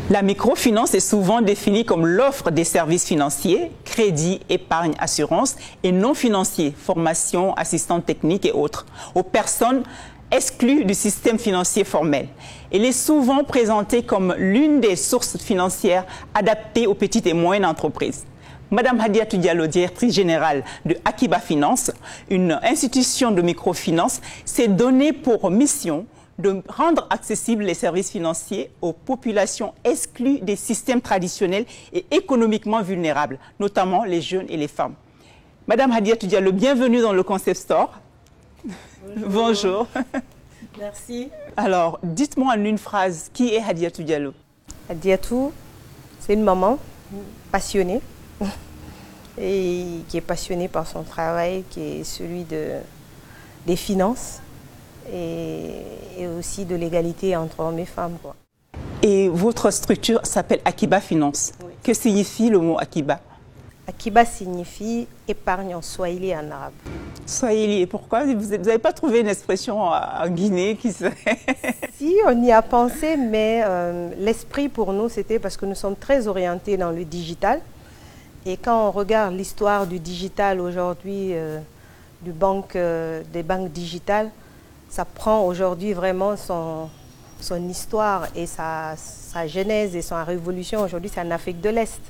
La microfinance est souvent définie comme l'offre des services financiers, crédit, épargne, assurance et non financiers, formation, assistante technique et autres, aux personnes exclues du système financier formel. Elle est souvent présentée comme l'une des sources financières adaptées aux petites et moyennes entreprises. Madame Hadiatou Diallo, directrice générale de Akiba Finance, une institution de microfinance, s'est donnée pour mission de rendre accessibles les services financiers aux populations exclues des systèmes traditionnels et économiquement vulnérables, notamment les jeunes et les femmes. Madame Hadiatou Diallo, bienvenue dans le Concept Store. Bonjour. Bonjour. Merci. Alors, dites-moi en une phrase, qui est Hadiatou Diallo? Hadiatou, c'est une maman passionnée et qui est passionnée par son travail, qui est celui des finances et aussi de l'égalité entre hommes et femmes, quoi. Et votre structure s'appelle Akiba Finance. Oui. Que signifie le mot Akiba? Akiba signifie épargne en swahili et en arabe. Swahili, et pourquoi? Vous n'avez pas trouvé une expression en Guinée qui serait... Si, on y a pensé, mais l'esprit pour nous, c'était parce que nous sommes très orientés dans le digital. Et quand on regarde l'histoire du digital aujourd'hui, des banques digitales, ça prend aujourd'hui vraiment son histoire et sa genèse et sa révolution. Aujourd'hui, c'est en Afrique de l'Est.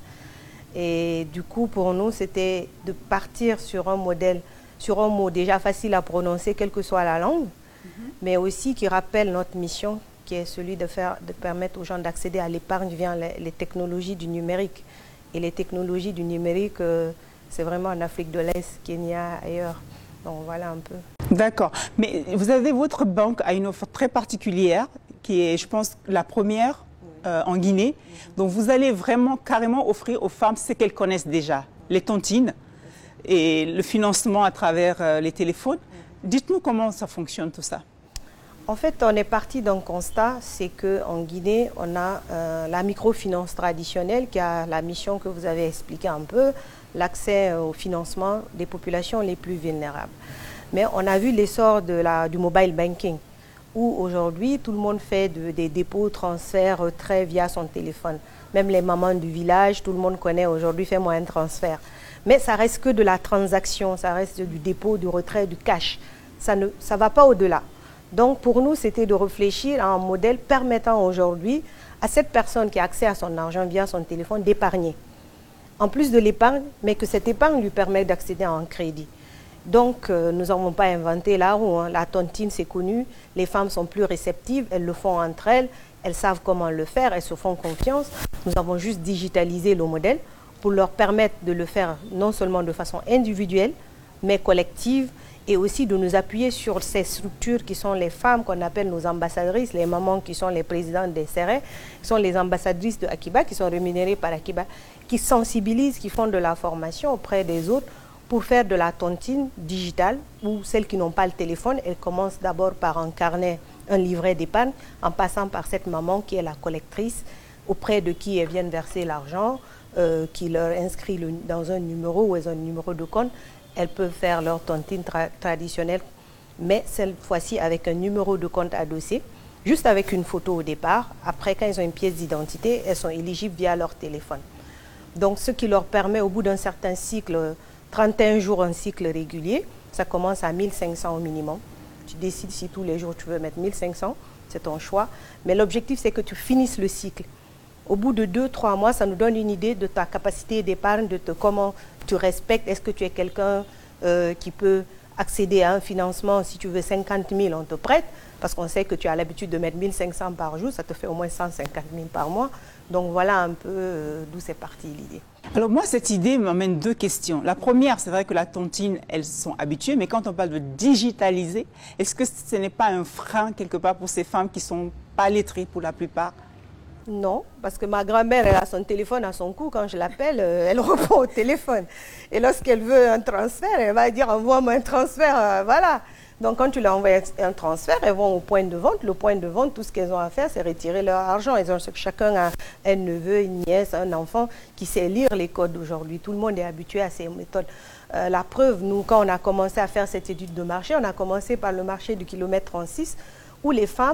Et du coup, pour nous, c'était de partir sur un modèle, sur un mot déjà facile à prononcer, quelle que soit la langue, mais aussi qui rappelle notre mission, qui est celui de permettre aux gens d'accéder à l'épargne via les technologies du numérique. Et les technologies du numérique, c'est vraiment en Afrique de l'Est, Kenya, ailleurs. Donc voilà un peu. D'accord. Mais vous avez votre banque à une offre très particulière, qui est, je pense, la première en Guinée. Donc vous allez vraiment carrément offrir aux femmes ce qu'elles connaissent déjà, les tontines et le financement à travers les téléphones. Dites-nous comment ça fonctionne tout ça. En fait, on est parti d'un constat, c'est qu'en Guinée, on a la microfinance traditionnelle qui a la mission que vous avez expliquée un peu, l'accès au financement des populations les plus vulnérables. Mais on a vu l'essor du mobile banking, où aujourd'hui, tout le monde fait des dépôts, transferts, retraits via son téléphone. Même les mamans du village, tout le monde connaît aujourd'hui, fais-moi un transfert. Mais ça reste que de la transaction, ça reste du dépôt, du retrait, du cash. Ça ne va pas au-delà. Donc pour nous, c'était de réfléchir à un modèle permettant aujourd'hui à cette personne qui a accès à son argent via son téléphone d'épargner. En plus de l'épargne, mais que cette épargne lui permet d'accéder à un crédit. Donc nous n'avons pas inventé la roue, hein. La tontine, c'est connu, les femmes sont plus réceptives, elles le font entre elles, elles savent comment le faire, elles se font confiance. Nous avons juste digitalisé le modèle pour leur permettre de le faire non seulement de façon individuelle, mais collective, et aussi de nous appuyer sur ces structures qui sont les femmes qu'on appelle nos ambassadrices, les mamans qui sont les présidentes des CRE, qui sont les ambassadrices de Akiba, qui sont rémunérées par Akiba, qui sensibilisent, qui font de la formation auprès des autres pour faire de la tontine digitale, ou celles qui n'ont pas le téléphone, elles commencent d'abord par un carnet, un livret d'épargne, en passant par cette maman qui est la collectrice, auprès de qui elles viennent verser l'argent, qui leur inscrit dans un numéro ou un numéro de compte. Elles peuvent faire leur tontine traditionnelle, mais cette fois-ci avec un numéro de compte adossé, juste avec une photo au départ. Après, quand elles ont une pièce d'identité, elles sont éligibles via leur téléphone. Donc, ce qui leur permet, au bout d'un certain cycle, 31 jours, un cycle régulier, ça commence à 1500 au minimum. Tu décides si tous les jours tu veux mettre 1500, c'est ton choix. Mais l'objectif, c'est que tu finisses le cycle. Au bout de 2-3 mois, ça nous donne une idée de ta capacité d'épargne, comment tu respectes. Est-ce que tu es quelqu'un qui peut accéder à un financement? Si tu veux 50 000, on te prête, parce qu'on sait que tu as l'habitude de mettre 1500 par jour, ça te fait au moins 150 000 par mois. Donc voilà un peu d'où c'est parti l'idée. Alors moi, cette idée m'amène deux questions. La première, c'est vrai que la tontine, elles sont habituées, mais quand on parle de digitaliser, est-ce que ce n'est pas un frein quelque part pour ces femmes qui ne sont pas lettrées pour la plupart? Non, parce que ma grand-mère, elle a son téléphone à son cou. Quand je l'appelle, elle répond au téléphone. Et lorsqu'elle veut un transfert, elle va dire envoie-moi un transfert, voilà. Donc quand tu leur envoies un transfert, elles vont au point de vente. Le point de vente, tout ce qu'elles ont à faire, c'est retirer leur argent. Chacun a un neveu, une nièce, un enfant qui sait lire les codes d'aujourd'hui. Tout le monde est habitué à ces méthodes. La preuve, nous, quand on a commencé à faire cette étude de marché, on a commencé par le marché du kilomètre 36, où les femmes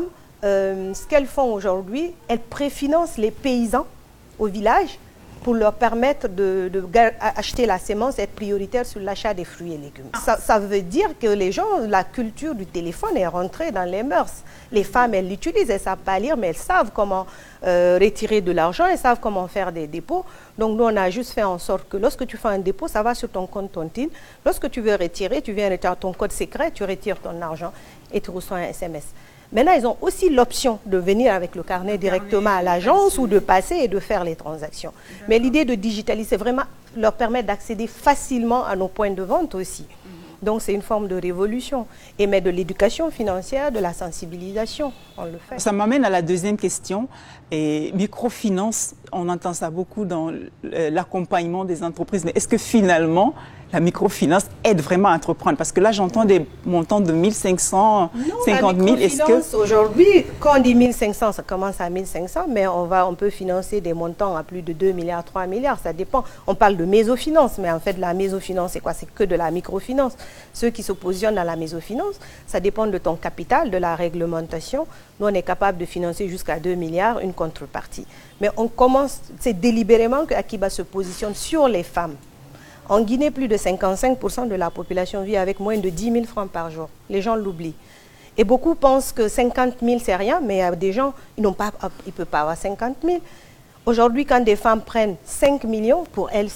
ce qu'elles font aujourd'hui, elles préfinancent les paysans au village pour leur permettre d'acheter la sémence et être prioritaire sur l'achat des fruits et légumes. Ça veut dire que les gens, la culture du téléphone est rentrée dans les mœurs. Les femmes, elles l'utilisent, elles ne savent pas lire, mais elles savent comment retirer de l'argent, elles savent comment faire des dépôts. Donc nous, on a juste fait en sorte que lorsque tu fais un dépôt, ça va sur ton compte tontine. Lorsque tu veux retirer, tu viens retirer ton code secret, tu retires ton argent et tu reçois un SMS. Maintenant, ils ont aussi l'option de venir avec le carnet directement à l'agence ou de passer et de faire les transactions. Mais l'idée de digitaliser, c'est vraiment leur permettre d'accéder facilement à nos points de vente aussi. Donc, c'est une forme de révolution. Et mais de l'éducation financière, de la sensibilisation, on le fait. Ça m'amène à la deuxième question. Et microfinance, on entend ça beaucoup dans l'accompagnement des entreprises. Mais est-ce que finalement, la microfinance aide vraiment à entreprendre? Parce que là, j'entends des montants de 1 500, 50 000. Est-ce que aujourd'hui, quand on dit 1 500, ça commence à 1 500, mais on peut financer des montants à plus de 2 milliards, 3 milliards, ça dépend. On parle de mésofinance, mais en fait, la mésofinance, c'est quoi? C'est que de la microfinance. Ceux qui se positionnent dans la mésofinance, ça dépend de ton capital, de la réglementation. Nous, on est capable de financer jusqu'à 2 milliards, une contrepartie. Mais on commence, c'est délibérément que Akiba se positionne sur les femmes. En Guinée, plus de 55% de la population vit avec moins de 10 000 francs par jour. Les gens l'oublient. Et beaucoup pensent que 50 000, c'est rien, mais il y a des gens, ils ne peuvent pas avoir 50 000. Aujourd'hui, quand des femmes prennent 5 millions, pour elles,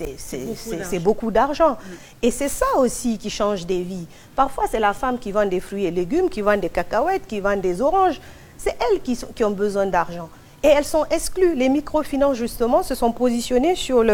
c'est beaucoup d'argent. Et c'est ça aussi qui change des vies. Parfois, c'est la femme qui vend des fruits et légumes, qui vend des cacahuètes, qui vend des oranges. C'est elles qui ont besoin d'argent. Et elles sont exclues. Les microfinances, justement, se sont positionnées sur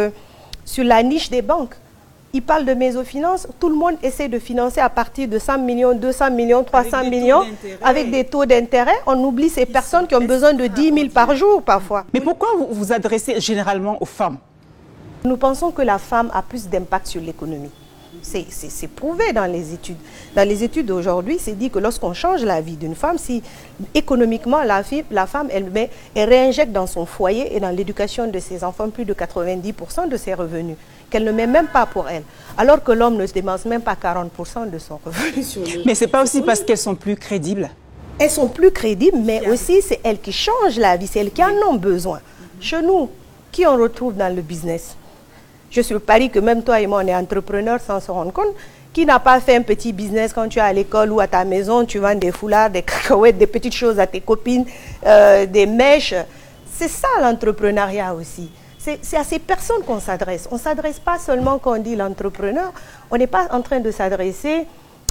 la niche des banques. Ils parlent de mésofinance, tout le monde essaie de financer à partir de 100 millions, 200 millions, 300 millions, avec des taux d'intérêt. On oublie ces personnes qui ont besoin de 10 000 par jour parfois. Mais pourquoi vous vous adressez généralement aux femmes? Nous pensons que la femme a plus d'impact sur l'économie. C'est prouvé dans les études. Dans les études d'aujourd'hui, c'est dit que lorsqu'on change la vie d'une femme, si économiquement la femme, elle réinjecte dans son foyer et dans l'éducation de ses enfants plus de 90% de ses revenus, qu'elle ne met même pas pour elle. Alors que l'homme ne se dépense même pas 40% de son revenu. Mais ce n'est pas aussi parce qu'elles sont plus crédibles? Elles sont plus crédibles, mais aussi c'est elles qui changent la vie, c'est elles qui en ont besoin. Chez nous, qui on retrouve dans le business? Je suis le pari que même toi et moi, on est entrepreneurs sans se rendre compte. Qui n'a pas fait un petit business quand tu es à l'école ou à ta maison, tu vends des foulards, des cacahuètes, des petites choses à tes copines, des mèches. C'est ça l'entrepreneuriat aussi. C'est à ces personnes qu'on s'adresse. On ne s'adresse pas seulement quand on dit l'entrepreneur. On n'est pas en train de s'adresser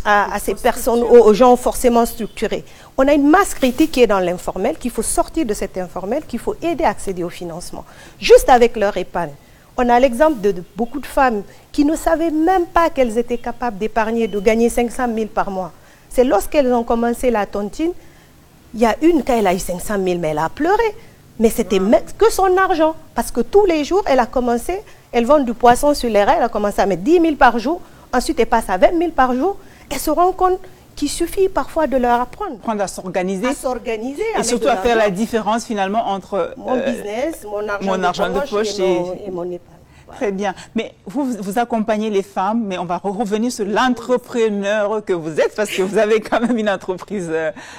à ces personnes, aux gens forcément structurés. On a une masse critique qui est dans l'informel, qu'il faut sortir de cet informel, qu'il faut aider à accéder au financement. Juste avec leur épargne. On a l'exemple de beaucoup de femmes qui ne savaient même pas qu'elles étaient capables d'épargner, de gagner 500 000 par mois. C'est lorsqu'elles ont commencé la tontine, il y a une, quand elle a eu 500 000, mais elle a pleuré. Mais c'était que son argent. Parce que tous les jours, elle a commencé, elle vend du poisson sur les rails, elle a commencé à mettre 10 000 par jour. Ensuite, elle passe à 20 000 par jour. Elle se rend compte qu'il suffit parfois de leur apprendre. Apprendre à s'organiser. À s'organiser. Et surtout à faire la différence finalement entre mon business, mon argent de poche et mon épargne. Voilà. Très bien. Mais vous accompagnez les femmes, mais on va revenir sur l'entrepreneur que vous êtes, parce que vous avez quand même une entreprise.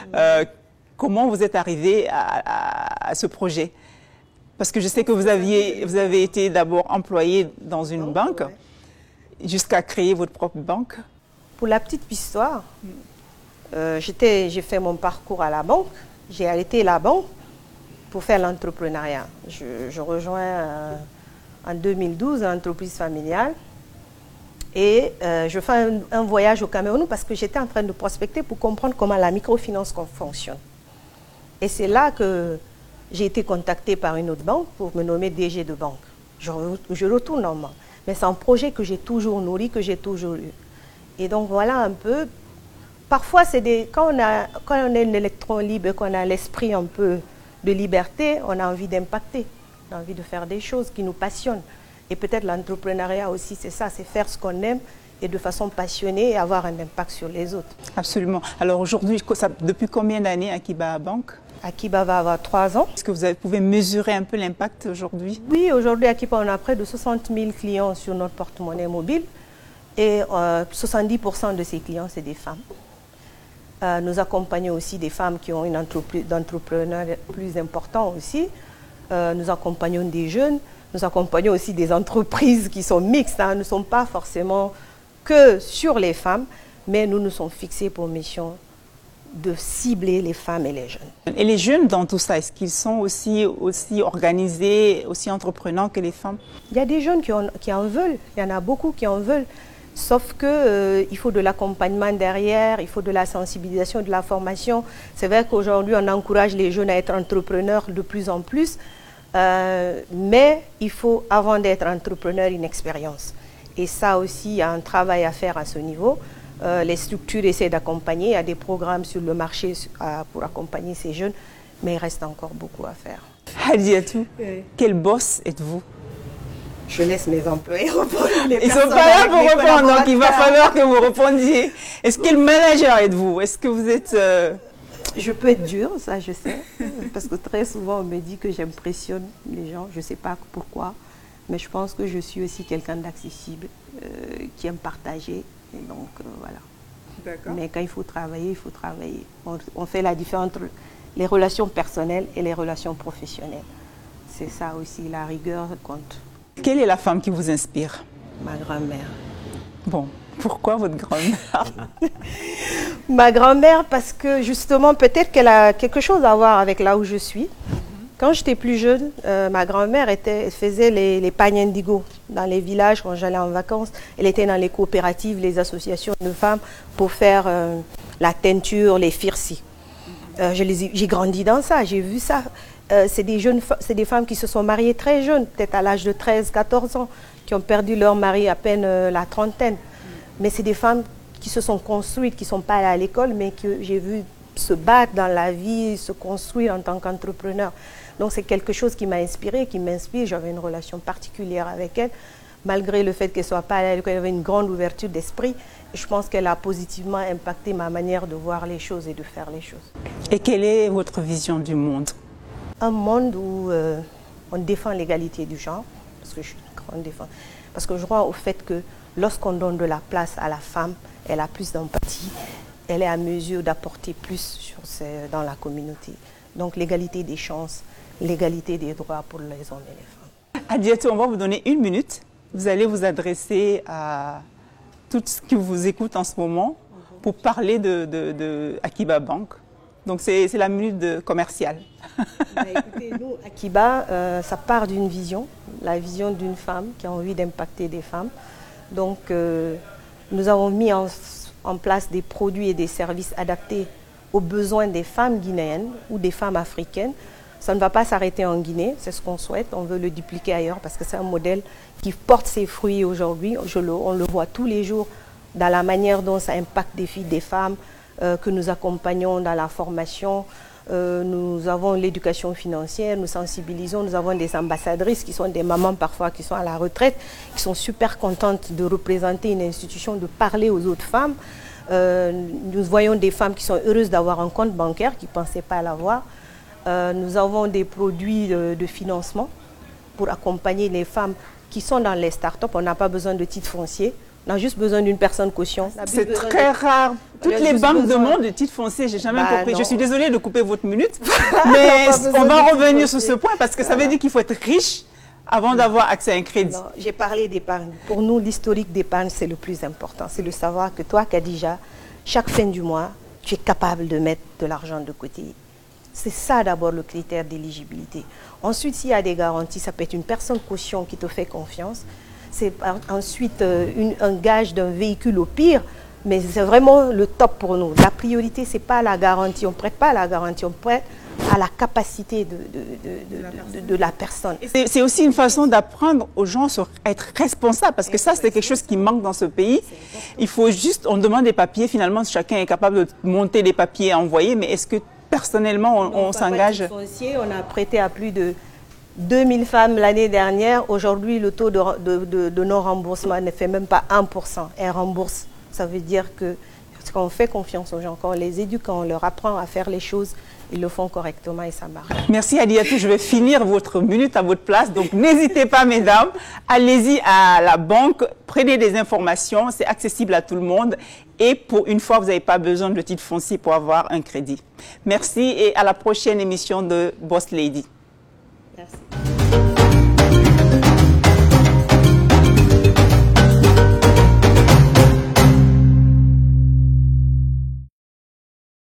Comment vous êtes arrivé à ce projet? Parce que je sais que vous avez été d'abord employé dans une banque, jusqu'à créer votre propre banque. Pour la petite histoire, j'ai fait mon parcours à la banque. J'ai arrêté la banque pour faire l'entrepreneuriat. Je rejoins en 2012 l'entreprise familiale et je fais un voyage au Cameroun parce que j'étais en train de prospecter pour comprendre comment la microfinance fonctionne. Et c'est là que j'ai été contactée par une autre banque pour me nommer DG de banque. Je retourne en banque. Mais c'est un projet que j'ai toujours nourri, que j'ai toujours eu. Et donc voilà un peu. Parfois, quand on est un électron libre, qu'on a l'esprit un peu de liberté, on a envie d'impacter. On a envie de faire des choses qui nous passionnent. Et peut-être l'entrepreneuriat aussi, c'est ça, c'est faire ce qu'on aime et de façon passionnée et avoir un impact sur les autres. Absolument. Alors aujourd'hui, depuis combien d'années Akiba Bank? Akiba va avoir 3 ans. Est-ce que vous pouvez mesurer un peu l'impact aujourd'hui? Oui, aujourd'hui, Akiba, on a près de 60 000 clients sur notre porte-monnaie mobile. Et 70% de ces clients, c'est des femmes. Nous accompagnons aussi des femmes qui ont une entreprise d'entrepreneurs plus important aussi. Nous accompagnons des jeunes. Nous accompagnons aussi des entreprises qui sont mixtes. Hein. Nous ne sommes pas forcément que sur les femmes, mais nous nous sommes fixés pour mission de cibler les femmes et les jeunes. Et les jeunes dans tout ça, est-ce qu'ils sont aussi organisés, aussi entrepreneurs que les femmes? Il y a des jeunes qui en veulent. Il y en a beaucoup qui en veulent. Sauf qu'il faut de l'accompagnement derrière, il faut de la sensibilisation, de la formation. C'est vrai qu'aujourd'hui, on encourage les jeunes à être entrepreneurs de plus en plus. Mais il faut, avant d'être entrepreneur, une expérience. Et ça aussi, il y a un travail à faire à ce niveau. Les structures essaient d'accompagner. Il y a des programmes sur le marché pour accompagner ces jeunes. Mais il reste encore beaucoup à faire. Hadiatou, quel boss êtes-vous? Je laisse mes employés répondre. Ils ne sont pas là pour répondre, donc il va falloir que vous répondiez. Quel manager êtes-vous? Est-ce que vous êtes... Je peux être dure, ça je sais, parce que très souvent on me dit que j'impressionne les gens, je ne sais pas pourquoi, mais je pense que je suis aussi quelqu'un d'accessible, qui aime partager, et donc voilà. Mais quand il faut travailler, il faut travailler. On fait la différence entre les relations personnelles et les relations professionnelles. C'est ça aussi, la rigueur compte. Quelle est la femme qui vous inspire? Ma grand-mère. Bon, pourquoi votre grand-mère? Ma grand-mère, parce que justement, peut-être qu'elle a quelque chose à voir avec là où je suis. Quand j'étais plus jeune, ma grand-mère faisait les pagnes indigo dans les villages quand j'allais en vacances. Elle était dans les coopératives, les associations de femmes pour faire la teinture, les fircis. J'ai grandi dans ça, j'ai vu ça. C'est des femmes qui se sont mariées très jeunes, peut-être à l'âge de 13, 14 ans, qui ont perdu leur mari à peine la trentaine. Mais c'est des femmes qui se sont construites, qui ne sont pas allées à l'école, mais que j'ai vu se battre dans la vie, se construire en tant qu'entrepreneur. Donc c'est quelque chose qui m'a inspirée, qui m'inspire. J'avais une relation particulière avec elle, malgré le fait qu'elle ne soit pas allée à l'école, elle avait une grande ouverture d'esprit. Je pense qu'elle a positivement impacté ma manière de voir les choses et de faire les choses. Et quelle est votre vision du monde? Un monde où on défend l'égalité du genre, parce que je suis une grande défense, parce que je crois au fait que lorsqu'on donne de la place à la femme, elle a plus d'empathie, elle est à mesure d'apporter plus dans la communauté. Donc l'égalité des chances, l'égalité des droits pour les hommes et les femmes. Hadiatou, on va vous donner 1 minute. Vous allez vous adresser à tout ce qui vous écoute en ce moment pour parler de Akiba Bank. Donc c'est la minute commerciale. Écoutez, nous, Akiba, ça part d'une vision, la vision d'une femme qui a envie d'impacter des femmes. Donc nous avons mis en place des produits et des services adaptés aux besoins des femmes guinéennes ou des femmes africaines. Ça ne va pas s'arrêter en Guinée, c'est ce qu'on souhaite, on veut le dupliquer ailleurs parce que c'est un modèle qui porte ses fruits aujourd'hui. On le voit tous les jours dans la manière dont ça impacte des filles, des femmes, que nous accompagnons dans la formation. Nous avons l'éducation financière, nous sensibilisons, nous avons des ambassadrices qui sont des mamans parfois qui sont à la retraite, qui sont super contentes de représenter une institution, de parler aux autres femmes. Nous voyons des femmes qui sont heureuses d'avoir un compte bancaire, qui ne pensaient pas l'avoir. Nous avons des produits de financement pour accompagner les femmes qui sont dans les start-up. On n'a pas besoin de titre foncier. On a juste besoin d'une personne caution. C'est très rare. Toutes les banques demandent de titre foncier, j'ai jamais compris. Je suis désolée de couper votre minute, mais on va revenir sur ce point parce que ça veut dire qu'il faut être riche avant d'avoir accès à un crédit. J'ai parlé d'épargne. Pour nous, l'historique d'épargne, c'est le plus important. C'est de savoir que toi, Khadija, chaque fin du mois, tu es capable de mettre de l'argent de côté. C'est ça d'abord le critère d'éligibilité. Ensuite, s'il y a des garanties, ça peut être une personne caution qui te fait confiance. C'est ensuite un gage d'un véhicule au pire, mais c'est vraiment le top pour nous. La priorité, ce n'est pas la garantie. On ne prête pas à la garantie, on prête à la capacité de la personne. C'est aussi une façon d'apprendre aux gens à être responsables, parce que ça, c'est quelque chose qui manque dans ce pays. Il faut juste, on demande des papiers, finalement, chacun est capable de monter les papiers à envoyer, mais est-ce que personnellement, on s'engage? On a prêté à plus de 2000 femmes l'année dernière. Aujourd'hui, le taux de non-remboursement ne fait même pas 1%. Elles remboursent. Ça veut dire que quand on fait confiance aux gens, quand on les éduque, quand on leur apprend à faire les choses, ils le font correctement et ça marche. Merci Hadiatou, je vais finir votre minute à votre place. Donc n'hésitez pas mesdames, allez-y à la banque, prenez des informations, c'est accessible à tout le monde. Et pour une fois, vous n'avez pas besoin de titre foncier pour avoir un crédit. Merci et à la prochaine émission de Boss Lady. Merci.